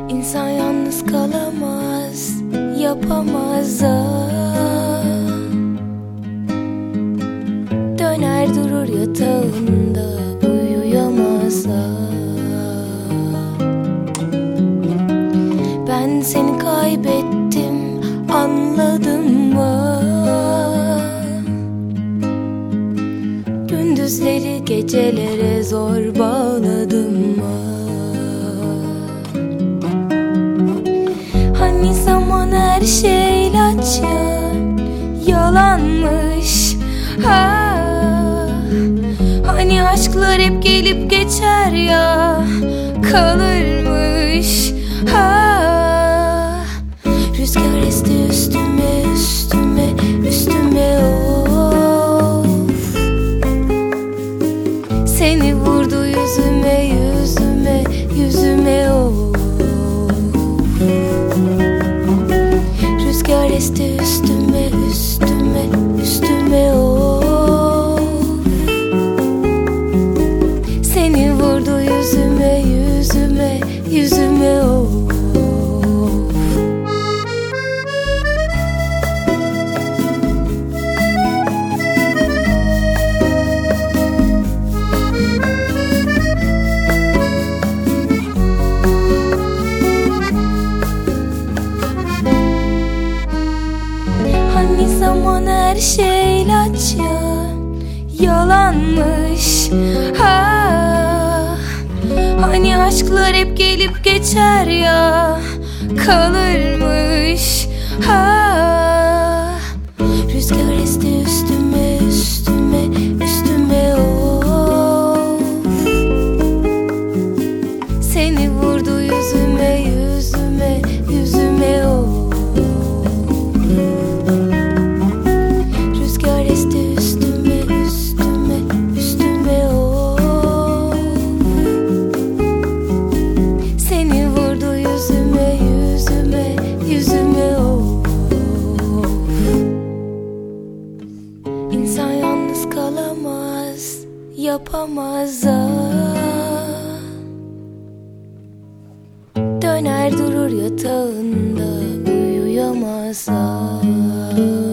İnsan yalnız kalamaz, yapamaz döner durur yatağında, uyuyamaz Ben seni kaybettim, anladın mı? Gündüzleri gecelere zor bağladım mı? Hani zaman her şey ilaç ya, yalanmış Hani aşklar hep gelip geçer ya, kalırmış Rüzgar esti üstüme, üstüme, üstüme of Seni vurdu yüzüme, yüzüme, yüzüme of Rüzgar esti üstüme, üstüme, üstüme of Seni vurdu yüzüme, yüzüme, yüzüme of Hani zaman her şey ilaç ya, yalanmış Hani aşklar hep gelip geçer ya, kalırmış Rüzgar esti üstüme, üstüme, üstüme of Seni vurdu yüzüme, yüzüme, yüzüme of Rüzgar esti üstüme, üstüme, üstüme of Seni vurdu yüzüme, yüzüme, yüzüme of İnsan yalnız kalamaz, yapamaz döner durur yatağında, uyuyamaz